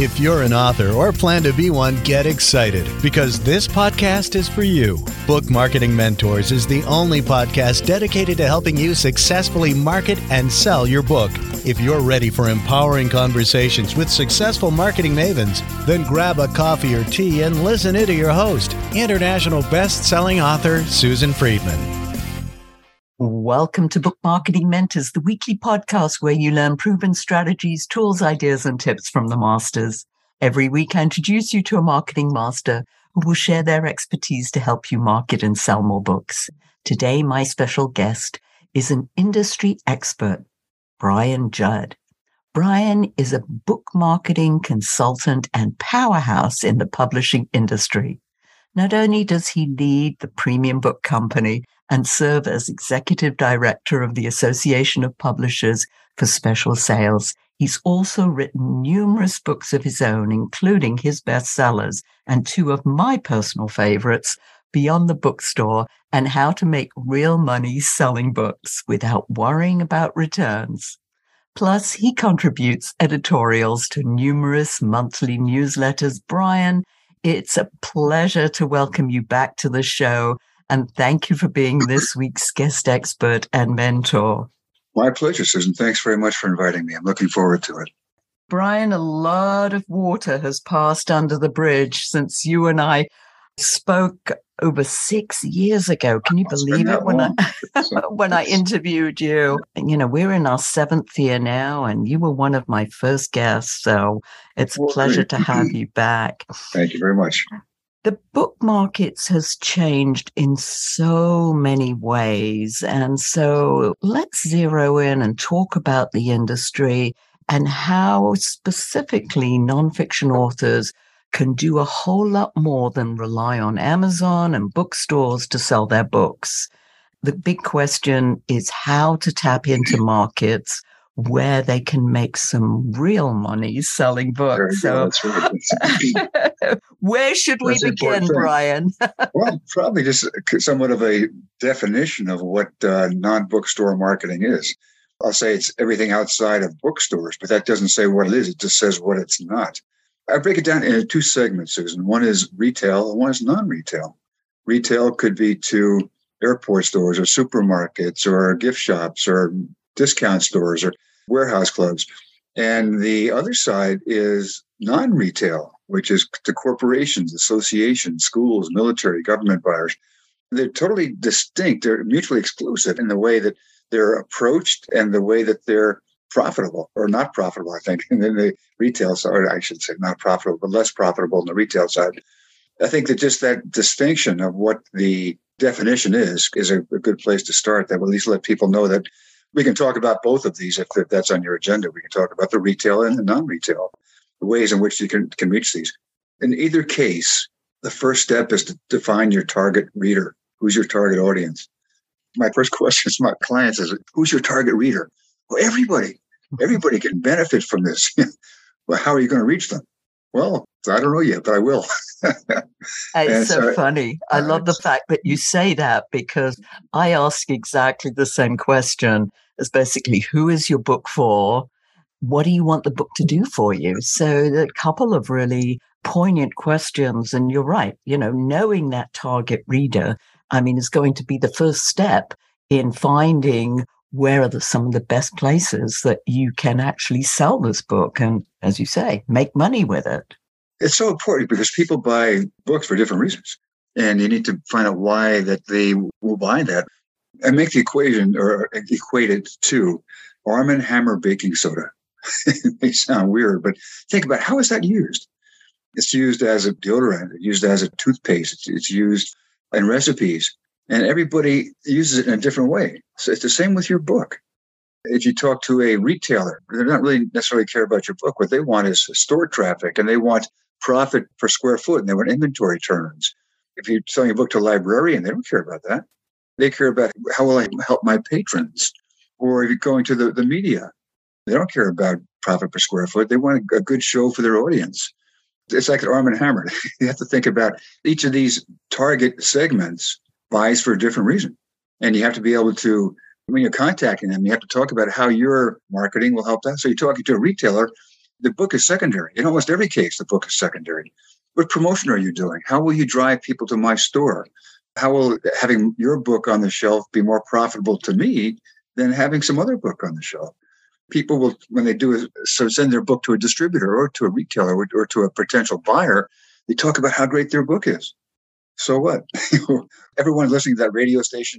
If you're an author or plan to be one, get excited because this podcast is for you. Book Marketing Mentors is the only podcast dedicated to helping you successfully market and sell your book. If you're ready for empowering conversations with successful marketing mavens, then grab a coffee or tea and listen in to your host, international best-selling author Susan Friedman. Welcome to Book Marketing Mentors, the weekly podcast where you learn proven strategies, tools, ideas, and tips from the masters. Every week, I introduce you to a marketing master who will share their expertise to help you market and sell more books. Today, my special guest is an industry expert, Brian Judd. Brian is a book marketing consultant and powerhouse in the publishing industry. Not only does he lead the Premium Book Company and serve as executive director of the Association of Publishers for Special Sales, he's also written numerous books of his own, including his bestsellers and two of my personal favorites, Beyond the Bookstore and How to Make Real Money Selling Books Without Worrying About Returns. Plus, he contributes editorials to numerous monthly newsletters. Brian, it's a pleasure to welcome you back to the show, and thank you for being this week's guest expert and mentor. My pleasure, Susan. Thanks very much for inviting me. I'm looking forward to it. Brian, a lot of water has passed under the bridge since you and I spoke over 6 years ago. Can you believe it? When I interviewed you, you know, we're in our 7th year now, and you were one of my first guests. So it's a pleasure to have you back. Thank you very much. The book markets has changed in so many ways. And so let's zero in and talk about the industry and how specifically nonfiction authors can do a whole lot more than rely on Amazon and bookstores to sell their books. The big question is how to tap into markets where they can make some real money selling books. So, where should we begin, Brian? Well, probably just somewhat of a definition of what non-bookstore marketing is. I'll say it's everything outside of bookstores, but that doesn't say what it is. It just says what it's not. I break it down into two segments, Susan. One is retail and one is non-retail. Retail could be to airport stores or supermarkets or gift shops or discount stores or warehouse clubs. And the other side is non-retail, which is to corporations, associations, schools, military, government buyers. They're totally distinct. They're mutually exclusive in the way that they're approached and the way that they're profitable or not profitable, I think. And then the retail side, I should say not profitable, but less profitable on the retail side. I think that just that distinction of what the definition is a good place to start. That will at least let people know that we can talk about both of these if that's on your agenda. We can talk about the retail and the non-retail, the ways in which you can reach these. In either case, the first step is to define your target reader. Who's your target audience? My first question to my clients is, who's your target reader? Well, everybody. Everybody can benefit from this. Well, how are you going to reach them? Well, I don't know yet, but I will. It's so funny. I love the fact that you say that because I ask exactly the same question as basically, who is your book for? What do you want the book to do for you? So a couple of really poignant questions. And you're right, you know, knowing that target reader, I mean, is going to be the first step in finding where are some of the best places that you can actually sell this book and, as you say, make money with it. It's so important because people buy books for different reasons. And you need to find out why that they will buy that. And make the equation or equate it to Arm & Hammer baking soda. It may sound weird, but think about how is that used? It's used as a deodorant. It's used as a toothpaste. It's used in recipes. And everybody uses it in a different way. So it's the same with your book. If you talk to a retailer, they're not really necessarily care about your book. What they want is store traffic, and they want profit per square foot, and they want inventory turns. If you're selling a book to a librarian, they don't care about that. They care about how will I help my patrons? Or if you're going to the media, they don't care about profit per square foot. They want a good show for their audience. It's like an Arm & Hammer. You have to think about each of these target segments buys for a different reason. And you have to be able to, when you're contacting them, you have to talk about how your marketing will help that. So you're talking to a retailer, the book is secondary. In almost every case, the book is secondary. What promotion are you doing? How will you drive people to my store? How will having your book on the shelf be more profitable to me than having some other book on the shelf? People will, when they do, so send their book to a distributor or to a retailer or to a potential buyer, they talk about how great their book is. So what? Everyone listening to that radio station,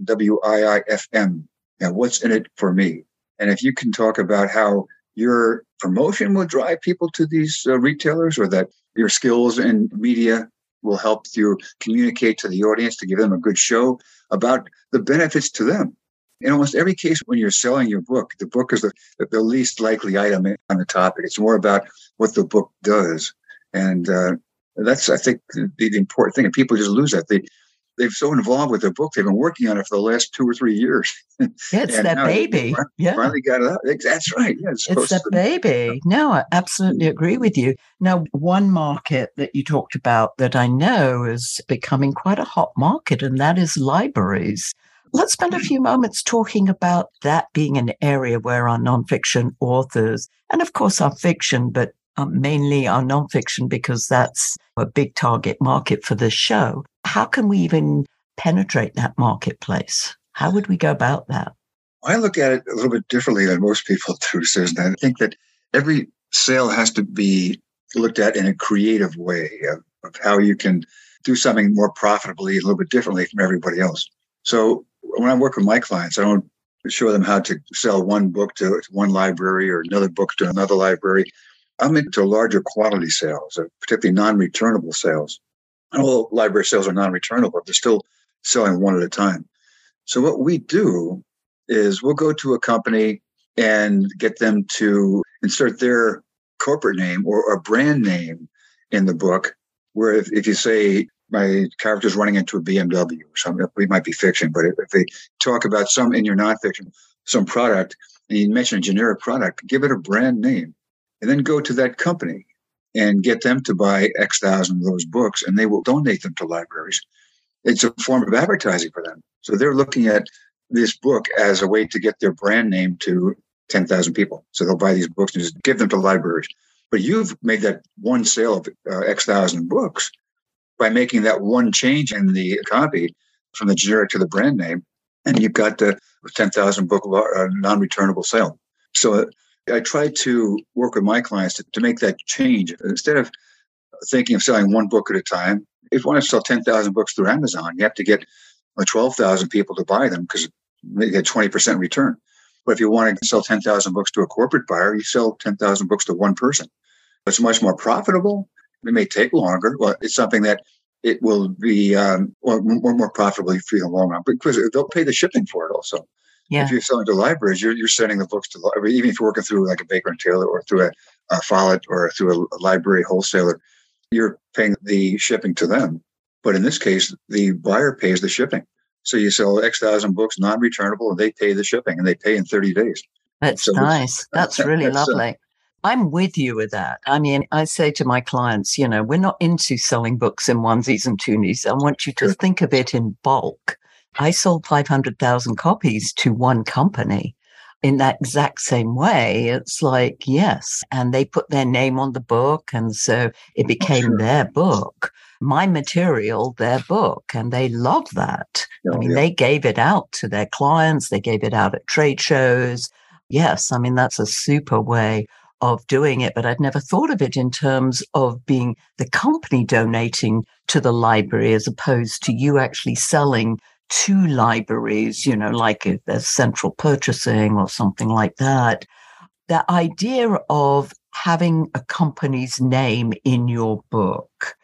WIIFM, now what's in it for me? And if you can talk about how your promotion will drive people to these retailers, or that your skills in media will help you communicate to the audience to give them a good show about the benefits to them. In almost every case, when you're selling your book, the book is the least likely item on the topic. It's more about what the book does. And that's, I think, the important thing. And people just lose that. They're so involved with their book. They've been working on it for the last 2 or 3 years. Yeah, it's their baby. Finally got it out. That's right. Yeah, it's their baby. No, I absolutely agree with you. Now, one market that you talked about that I know is becoming quite a hot market, and that is libraries. Let's spend a few moments talking about that being an area where our nonfiction authors, and of course our fiction, but mainly our nonfiction, because that's a big target market for this show. How can we even penetrate that marketplace? How would we go about that? I look at it a little bit differently than most people do, Susan. I think that every sale has to be looked at in a creative way of how you can do something more profitably, a little bit differently from everybody else. So when I work with my clients, I don't show them how to sell one book to one library or another book to another library. I'm into larger quality sales, particularly non-returnable sales. All library sales are non-returnable. They're still selling one at a time. So what we do is we'll go to a company and get them to insert their corporate name or a brand name in the book, where if you say, my character's running into a BMW or something, it might be fiction, but if they talk about some in your nonfiction, some product, and you mention a generic product, give it a brand name. And then go to that company and get them to buy X thousand of those books, and they will donate them to libraries. It's a form of advertising for them. So they're looking at this book as a way to get their brand name to 10,000 people. So they'll buy these books and just give them to libraries. But you've made that one sale of X thousand books by making that one change in the copy from the generic to the brand name, and you've got the 10,000 book non-returnable sale. So I try to work with my clients to make that change. Instead of thinking of selling one book at a time, if you want to sell 10,000 books through Amazon, you have to get 12,000 people to buy them because they get 20% return. But if you want to sell 10,000 books to a corporate buyer, you sell 10,000 books to one person. It's much more profitable. It may take longer, but it's something that it will be more profitably for you in the long run because they'll pay the shipping for it also. Yeah. If you're selling to libraries, you're sending the books to libraries, even if you're working through like a Baker and Taylor or through a Follett or through a library wholesaler, you're paying the shipping to them. But in this case, the buyer pays the shipping. So you sell X thousand books non-returnable, and they pay the shipping, and they pay in 30 days. That's nice. That's really lovely. I'm with you with that. I mean, I say to my clients, we're not into selling books in onesies and twosies. I want you to think of it in bulk. I sold 500,000 copies to one company in that exact same way. It's like, yes. And they put their name on the book. And so it became their book, my material, their book. And they love that. They gave it out to their clients. They gave it out at trade shows. Yes. That's a super way of doing it. But I'd never thought of it in terms of being the company donating to the library as opposed to you actually selling to libraries, like if there's central purchasing or something like that. The idea of having a company's name in your book,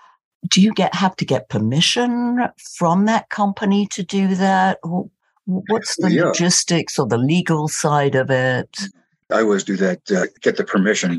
do you have to get permission from that company to do that? Or what's the logistics or the legal side of it? I always do that, get the permission.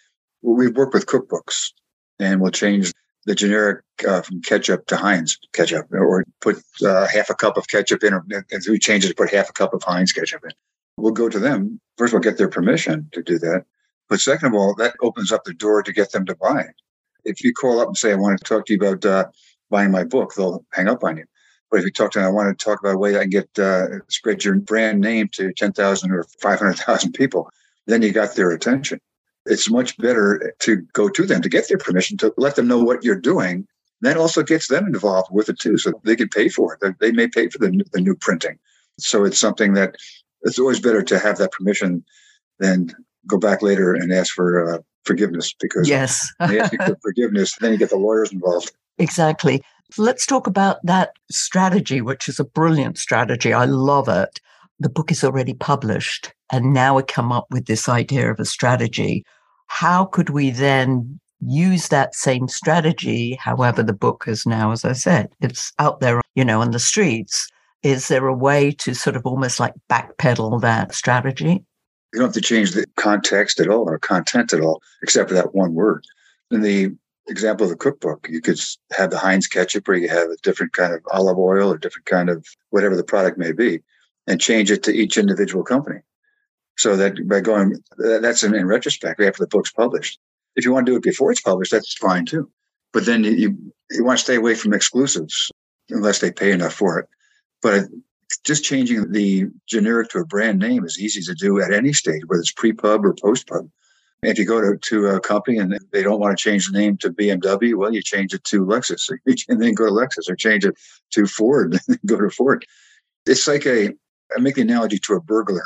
We work with cookbooks, and we'll change the generic from ketchup to Heinz ketchup, or put half a cup of ketchup in, and we change it to put half a cup of Heinz ketchup in. We'll go to them. First, we'll get their permission to do that. But second of all, that opens up the door to get them to buy. If you call up and say, I want to talk to you about buying my book, they'll hang up on you. But if you talk to them, I want to talk about a way I can get spread your brand name to 10,000 or 500,000 people, then you got their attention. it's much better to go to them to get their permission, to let them know what you're doing. That also gets them involved with it too, so they can pay for it. They may pay for the new printing. So it's something that it's always better to have that permission than go back later and ask for forgiveness, because yes, they ask you for forgiveness, then you get the lawyers involved. Exactly. Let's talk about that strategy, which is a brilliant strategy. I love it. The book is already published, and now we come up with this idea of a strategy. How could we then use that same strategy? However, the book is now, as I said, it's out there, on the streets. Is there a way to sort of almost like backpedal that strategy? You don't have to change the context at all or content at all, except for that one word. In the example of the cookbook, you could have the Heinz ketchup, or you have a different kind of olive oil or different kind of whatever the product may be, and change it to each individual company. So that by going, that's in retrospect, after the book's published. If you want to do it before it's published, that's fine too. But then you want to stay away from exclusives unless they pay enough for it. But just changing the generic to a brand name is easy to do at any stage, whether it's pre-pub or post-pub. If you go to a company and they don't want to change the name to BMW, well, you change it to Lexus, and then go to Lexus, or change it to Ford, and then go to Ford. It's like I make the analogy to a burglar.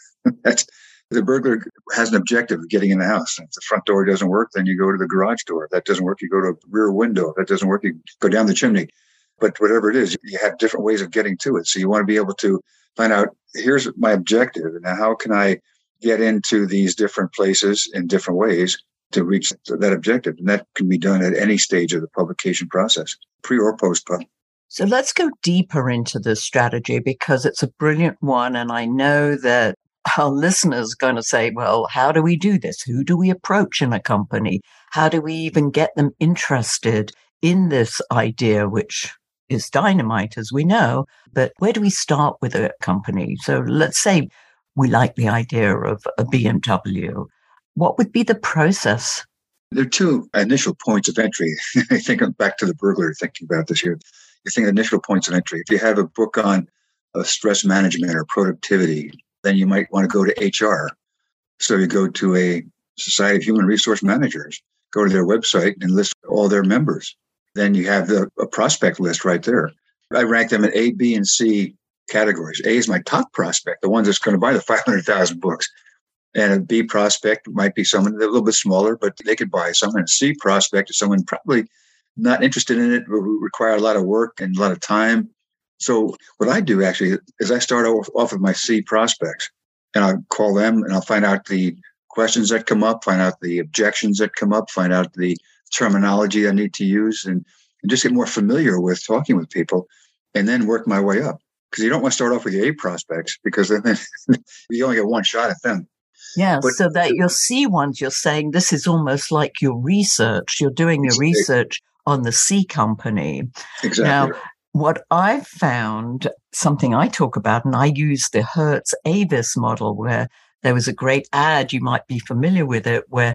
The burglar has an objective of getting in the house. If the front door doesn't work, then you go to the garage door. If that doesn't work, you go to a rear window. If that doesn't work, you go down the chimney. But whatever it is, you have different ways of getting to it. So you want to be able to find out, here's my objective, and how can I get into these different places in different ways to reach that objective? And that can be done at any stage of the publication process, pre or post pub. So let's go deeper into this strategy, because it's a brilliant one. And I know that our listeners are going to say, well, how do we do this? Who do we approach in a company? How do we even get them interested in this idea, which is dynamite, as we know? But where do we start with a company? So let's say we like the idea of a BMW. What would be the process? There are two initial points of entry. I think back to the burglar, thinking about this here. You think initial points of entry. If you have a book on stress management or productivity, then you might want to go to HR. So you go to a Society of Human Resource Managers, go to their website and list all their members. Then you have a prospect list right there. I rank them in A, B, and C categories. A is my top prospect, the one that's going to buy the 500,000 books. And a B prospect might be someone a little bit smaller, but they could buy some. And a C prospect is someone probably not interested in it, will require a lot of work and a lot of time. So what I do actually is I start off with my C prospects, and I'll call them and I'll find out the questions that come up, find out the objections that come up, find out the terminology I need to use, and just get more familiar with talking with people, and then work my way up. Because you don't want to start off with your A prospects, because then you only get one shot at them. Yeah, so that your C ones, you're saying this is almost like your research. You're doing your research on the C company. Exactly. Now, what I've found, something I talk about, and I use the Hertz-Avis model, where there was a great ad, you might be familiar with it, where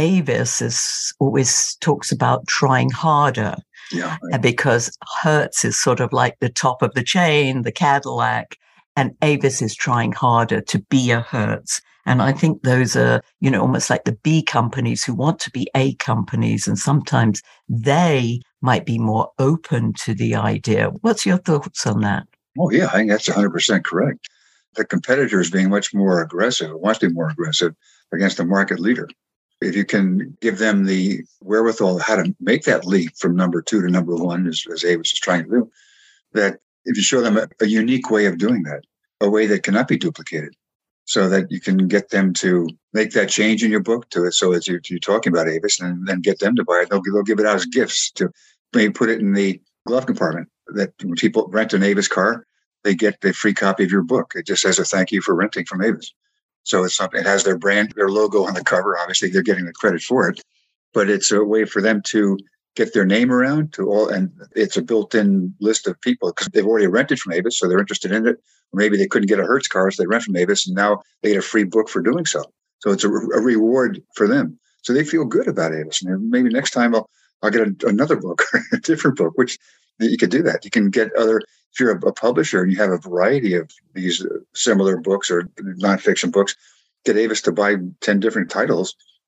Avis always talks about trying harder. Yeah. Because Hertz is sort of like the top of the chain, the Cadillac, and Avis is trying harder to be a Hertz. And I think those are, almost like the B companies who want to be A companies. And sometimes they might be more open to the idea. What's your thoughts on that? Oh, yeah, I think that's 100% correct. The competitor is being much more aggressive, wants to be more aggressive against the market leader. If you can give them the wherewithal how to make that leap from number 2 to number 1, as Avis is trying to do, that if you show them a unique way of doing that, a way that cannot be duplicated, so that you can get them to make that change in your book to it. So as you're talking about Avis, and then get them to buy it, they'll give it out as gifts to maybe put it in the glove compartment, that when people rent an Avis car, they get the free copy of your book. It just says a thank you for renting from Avis. So it's something, it has their brand, their logo on the cover. Obviously, they're getting the credit for it, but it's a way for them to get their name around to all, and it's a built-in list of people because they've already rented from Avis, so they're interested in it. Or maybe they couldn't get a Hertz car, so they rent from Avis, and now they get a free book for doing so. So it's a reward for them. So they feel good about Avis. And maybe next time I'll get another book, a different book, which you could do that. You can get other, if you're a publisher and you have a variety of these similar books or nonfiction books, get Avis to buy 10 different titles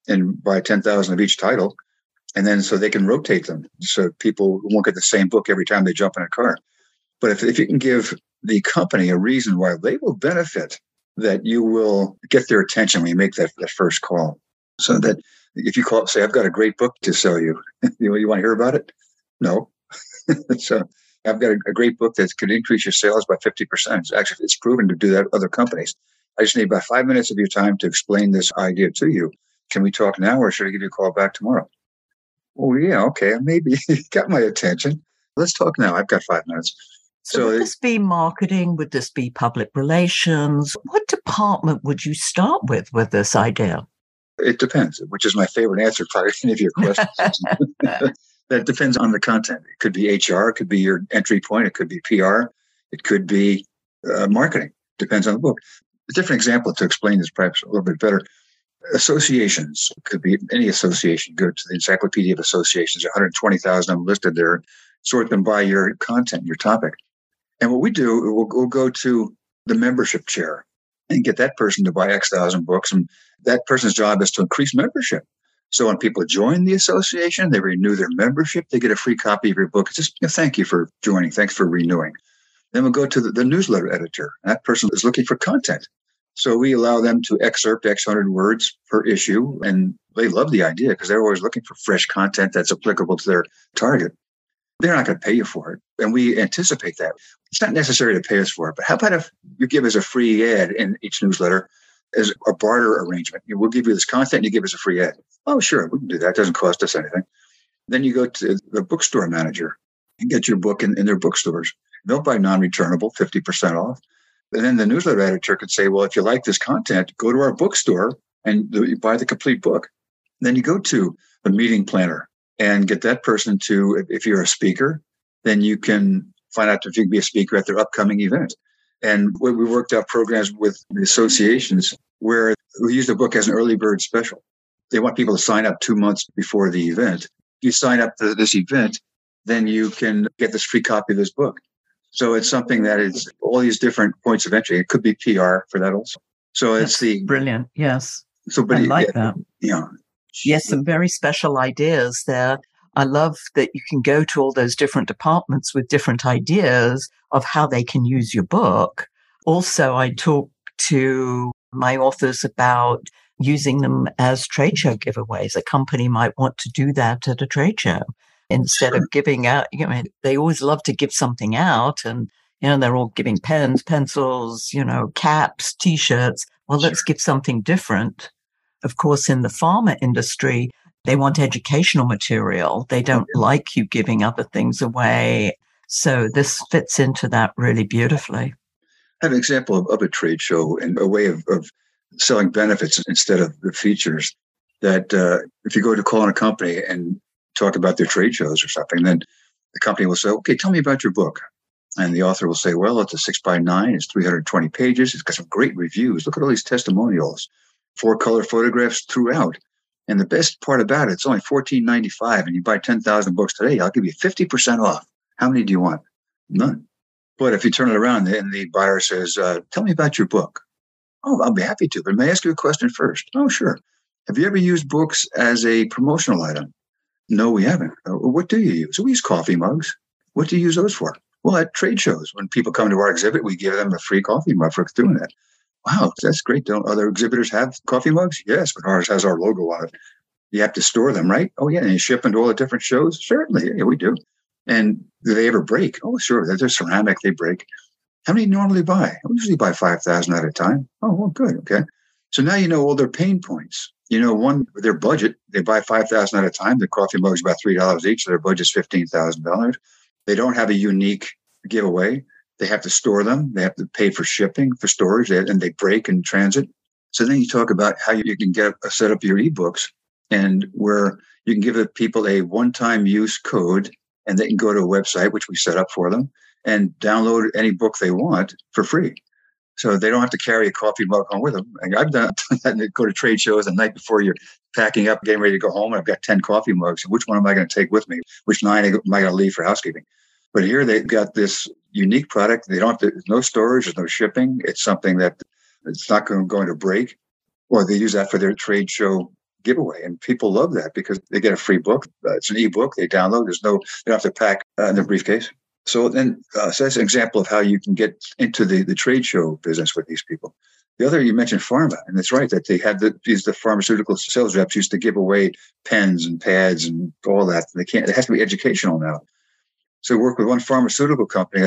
and buy 10,000 of each title. And then so they can rotate them. So people won't get the same book every time they jump in a car. But if you can give the company a reason why they will benefit, that you will get their attention when you make that first call. So that if you call, say, I've got a great book to sell you. You want to hear about it? No. So I've got a great book that could increase your sales by 50%. Actually, it's proven to do that with other companies. I just need about 5 minutes of your time to explain this idea to you. Can we talk now, or should I give you a call back tomorrow? Oh, yeah, okay. Maybe you got my attention. Let's talk now. I've got 5 minutes. So would this be marketing? Would this be public relations? What department would you start with this idea? It depends, which is my favorite answer for any of your questions. That depends on the content. It could be HR. It could be your entry point. It could be PR. It could be marketing. Depends on the book. A different example to explain this perhaps a little bit better. Associations. It could be any association. Go to the Encyclopedia of Associations. 120,000 of them listed there. Sort them by your content, your topic. And what we do, we'll go to the membership chair and get that person to buy X thousand books. And that person's job is to increase membership. So when people join the association, they renew their membership, they get a free copy of your book. It's just, thank you for joining. Thanks for renewing. Then we'll go to the newsletter editor. That person is looking for content. So we allow them to excerpt X hundred words per issue. And they love the idea because they're always looking for fresh content that's applicable to their target. They're not going to pay you for it. And we anticipate that. It's not necessary to pay us for it. But how about if you give us a free ad in each newsletter as a barter arrangement? We'll give you this content and you give us a free ad. Oh, sure, we can do that. It doesn't cost us anything. Then you go to the bookstore manager and get your book in their bookstores. They'll buy non-returnable, 50% off. And then the newsletter editor could say, well, if you like this content, go to our bookstore and you buy the complete book. Then you go to the meeting planner and get that person to, if you're a speaker, then you can find out if you can be a speaker at their upcoming event. And we worked out programs with the associations where we use the book as an early bird special. They want people to sign up 2 months before the event. If you sign up to this event, then you can get this free copy of this book. So it's something that is all these different points of entry. It could be PR for that also. So it's brilliant. Yes. So, but I like that. Yeah. Yes, some very special ideas there. I love that you can go to all those different departments with different ideas of how they can use your book. Also, I talk to my authors about using them as trade show giveaways. A company might want to do that at a trade show instead of giving out. They always love to give something out, and they're all giving pens, pencils, caps, T-shirts. Well, let's give something different. Of course, in the pharma industry, they want educational material. They don't like you giving other things away. So this fits into that really beautifully. I have an example of a trade show and a way of selling benefits instead of the features. That if you go to call on a company and talk about their trade shows or something, then the company will say, okay, tell me about your book. And the author will say, well, it's a 6x9. It's 320 pages. It's got some great reviews. Look at all these testimonials. 4 color photographs throughout. And the best part about it, it's only $14.95, and you buy 10,000 books today, I'll give you 50% off. How many do you want? None. But if you turn it around and the buyer says, tell me about your book. Oh, I'll be happy to, but may I ask you a question first? Oh, sure. Have you ever used books as a promotional item? No, we haven't. What do you use? We use coffee mugs. What do you use those for? Well, at trade shows, when people come to our exhibit, we give them a free coffee mug for doing that. Wow, that's great. Don't other exhibitors have coffee mugs? Yes, but ours has our logo on it. You have to store them, right? Oh, yeah. And you ship them to all the different shows? Certainly. Yeah, we do. And do they ever break? Oh, sure. They're ceramic. They break. How many normally buy? We usually buy 5,000 at a time. Oh, well, good. Okay. So now you know all their pain points. One, their budget, they buy 5,000 at a time. The coffee mug is about $3 each. So their budget's $15,000. They don't have a unique giveaway. They have to store them. They have to pay for shipping, for storage, and they break in transit. So then you talk about how you can set up your ebooks, and where you can give the people a one-time use code, and they can go to a website, which we set up for them, and download any book they want for free. So they don't have to carry a coffee mug home with them. And I've done that. Go to trade shows the night before you're packing up, getting ready to go home, and I've got 10 coffee mugs. Which one am I going to take with me? Which 9 am I going to leave for housekeeping? But here they've got this unique product. They don't have to, there's no storage, there's no shipping. It's something that it's not going to break. Or they use that for their trade show giveaway. And people love that because they get a free book. It's an ebook. They download. They don't have to pack in their briefcase. So then, so that's an example of how you can get into the trade show business with these people. The other, you mentioned pharma, and it's right that they had the pharmaceutical sales reps used to give away pens and pads and all that. They can't. It has to be educational now. So we work with one pharmaceutical company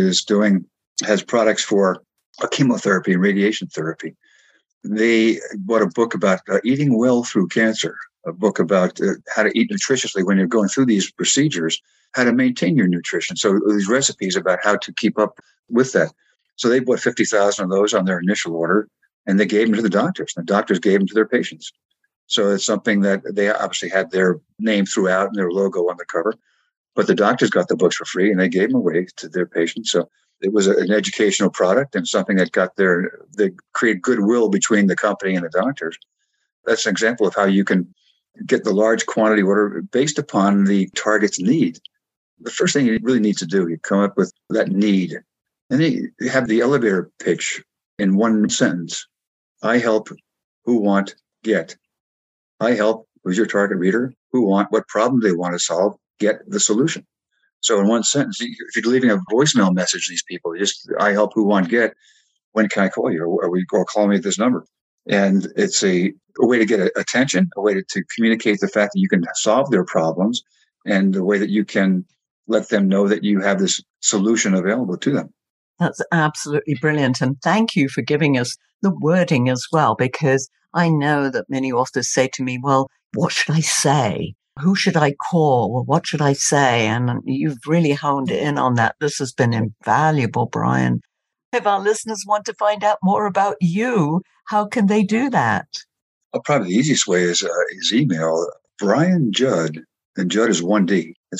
has products for chemotherapy and radiation therapy. They bought a book about eating well through cancer, a book about how to eat nutritiously when you're going through these procedures, how to maintain your nutrition. So these recipes about how to keep up with that. So they bought 50,000 of those on their initial order, and they gave them to the doctors. The doctors gave them to their patients. So it's something that they obviously had their name throughout and their logo on the cover, but the doctors got the books for free and they gave them away to their patients. So it was an educational product and something that they created goodwill between the company and the doctors. That's an example of how you can get the large quantity order based upon the target's need. The first thing you really need to do, you come up with that need. And then you have the elevator pitch in one sentence. I help who want, get. I help, who's your target reader, who want, what problem they want to solve, get the solution. So in one sentence, if you're leaving a voicemail message to these people, just, I help who want, get, when can I call you? Or call me at this number. And it's a way to get attention, a way to communicate the fact that you can solve their problems, and a way that you can let them know that you have this solution available to them. That's absolutely brilliant. And thank you for giving us the wording as well, because I know that many authors say to me, well, what should I say? Who should I call? What should I say? And you've really honed in on that. This has been invaluable, Brian. If our listeners want to find out more about you, how can they do that? Well, probably the easiest way is email Brian Judd, and Judd is 1D. It's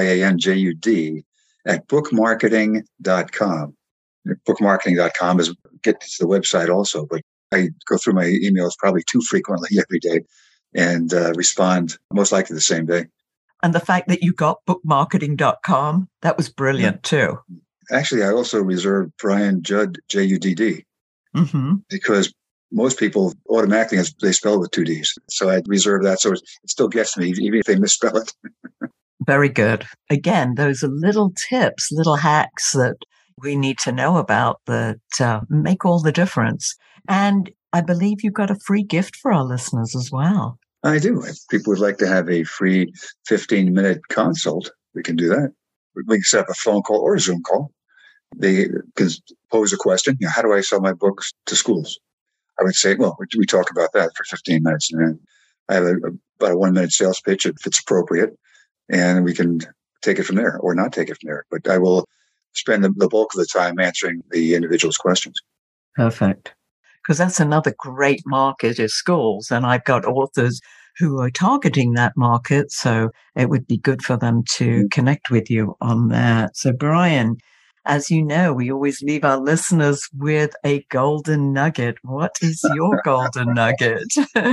BrianJud at bookmarketing.com. Bookmarketing.com gets to the website also, but I go through my emails probably too frequently every day and respond most likely the same day. And the fact that you got bookmarketing.com, that was brilliant too. Actually, I also reserved Brian Judd, Judd, because most people automatically, they spell it with 2 Ds. So I reserve that. So it still gets me, even if they misspell it. Very good. Again, those are little tips, little hacks that we need to know about that make all the difference. And I believe you've got a free gift for our listeners as well. I do. If people would like to have a free 15-minute consult, we can do that. We can set up a phone call or a Zoom call. They can pose a question. How do I sell my books to schools? I would say, well, we talk about that for 15 minutes. And then I have about a 1-minute sales pitch if it's appropriate. And we can take it from there or not take it from there. But I will spend the bulk of the time answering the individual's questions. Perfect. Because that's another great market is schools. And I've got authors who are targeting that market. So it would be good for them to connect with you on that. So Brian, as you know, we always leave our listeners with a golden nugget. What is your golden nugget?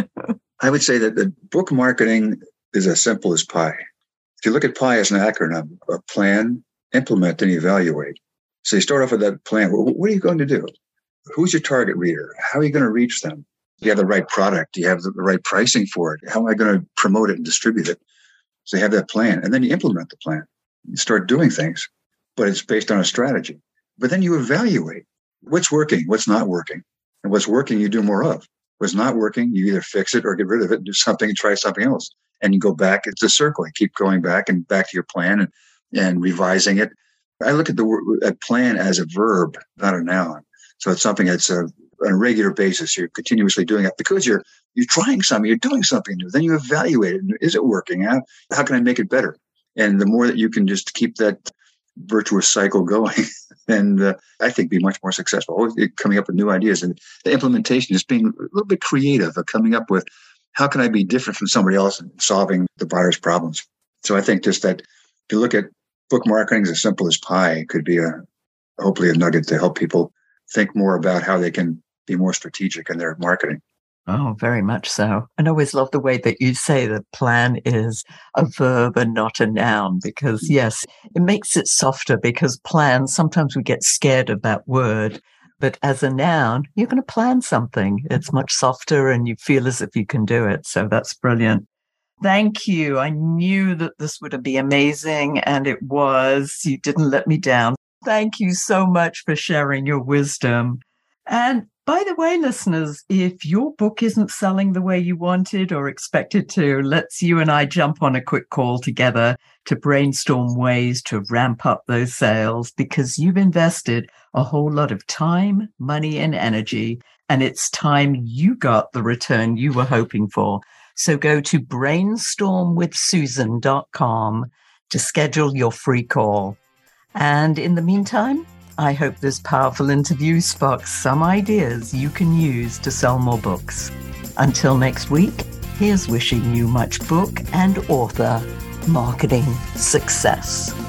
I would say that the book marketing is as simple as PIE. If you look at PIE as an acronym, a plan, implement, and evaluate. So you start off with that plan. What are you going to do? Who's your target reader? How are you going to reach them? Do you have the right product? Do you have the right pricing for it? How am I going to promote it and distribute it? So you have that plan. And then you implement the plan. You start doing things, but it's based on a strategy. But then you evaluate what's working, what's not working. And what's working, you do more of. What's not working, you either fix it or get rid of it and do something and try something else. And you go back, it's a circle. You keep going back and back to your plan and revising it. I look at the plan as a verb, not a noun. So it's something that's on a regular basis. You're continuously doing it because you're trying something, you're doing something new. Then you evaluate it. Is it working? How can I make it better? And the more that you can just keep that virtuous cycle going, and I think be much more successful. Always coming up with new ideas, and the implementation is being a little bit creative of coming up with how can I be different from somebody else in solving the buyer's problems. So I think just that if you look at book marketing as simple as PIE, could be hopefully a nugget to help people think more about how they can be more strategic in their marketing. Oh, very much so. And I always love the way that you say that plan is a verb and not a noun, because yes, it makes it softer, because plan, sometimes we get scared of that word. But as a noun, you're going to plan something. It's much softer and you feel as if you can do it. So that's brilliant. Thank you. I knew that this would be amazing, and it was. You didn't let me down. Thank you so much for sharing your wisdom. And by the way, listeners, if your book isn't selling the way you wanted or expected to, let's you and I jump on a quick call together to brainstorm ways to ramp up those sales, because you've invested a whole lot of time, money, and energy, and it's time you got the return you were hoping for. So go to brainstormwithsusan.com to schedule your free call. And in the meantime, I hope this powerful interview sparks some ideas you can use to sell more books. Until next week, here's wishing you much book and author marketing success.